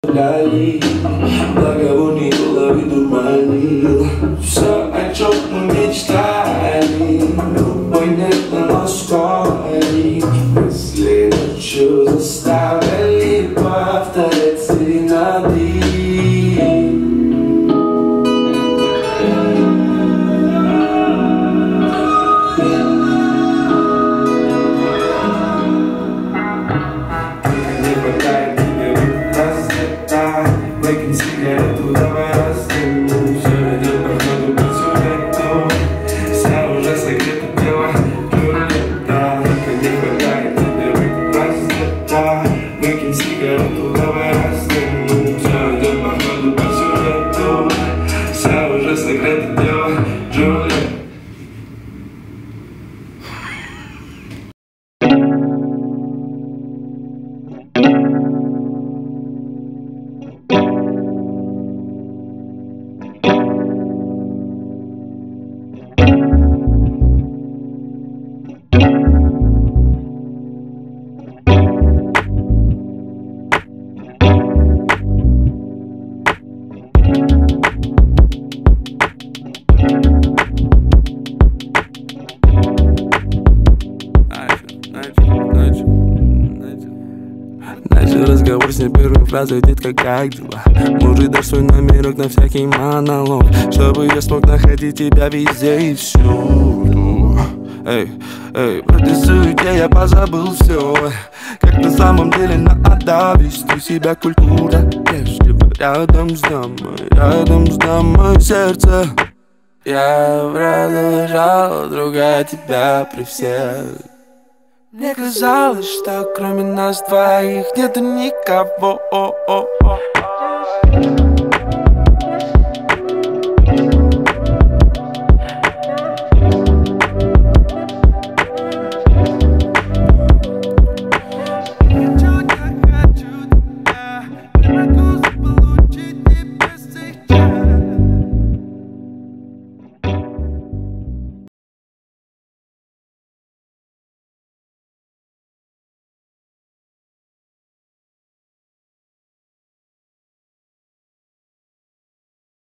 Договор не головы дурманил. Все, о чем мы мечтали, понятно, насколько мысли ночью заставили повторять серенады. Выкинь сигарету, давай растянем. Все идет по ходу по сюжету. Вся уже согрета тела Джульетта. Только не хватает тебе выпить рассвета. Выкинь сигарету, давай растянем. Все идет по ходу по сюжету. Вся уже согрета тела Джульетта. Начал разговор с ней первой фразой: детка, как дела? Может, дашь свой номерок на всякий монолог, чтобы я смог находить тебя везде и всюду. Эй, в этой суете я позабыл все, как на самом деле надо вести себя культура. Вежливо рядом с дамой сердце. Я продолжал другая тебя при всех. Мне казалось, что кроме нас двоих нету никого.